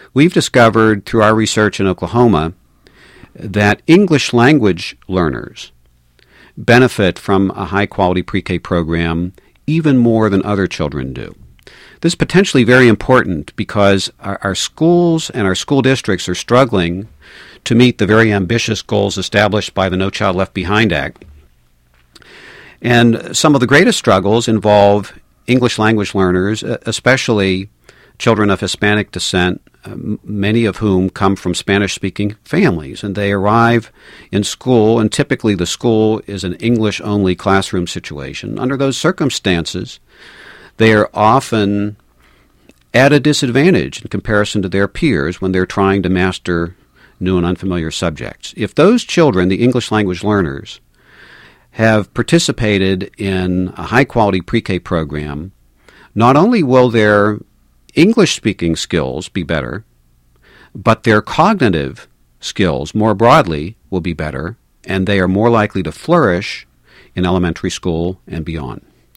we've discovered through our research in Oklahoma that English language learners benefit from a high-quality pre-K program even more than other children do. This is potentially very important because our schools and our school districts are struggling to meet the very ambitious goals established by the No Child Left Behind Act. And some of the greatest struggles involve English language learners, especially children of Hispanic descent, many of whom come from Spanish-speaking families. And they arrive in school, and typically the school is an English-only classroom situation. Under those circumstances, they are often at a disadvantage in comparison to their peers when they're trying to master new and unfamiliar subjects. If those children, the English language learners, have participated in a high-quality pre-K program, not only will their English-speaking skills be better, but their cognitive skills more broadly will be better, and they are more likely to flourish in elementary school and beyond.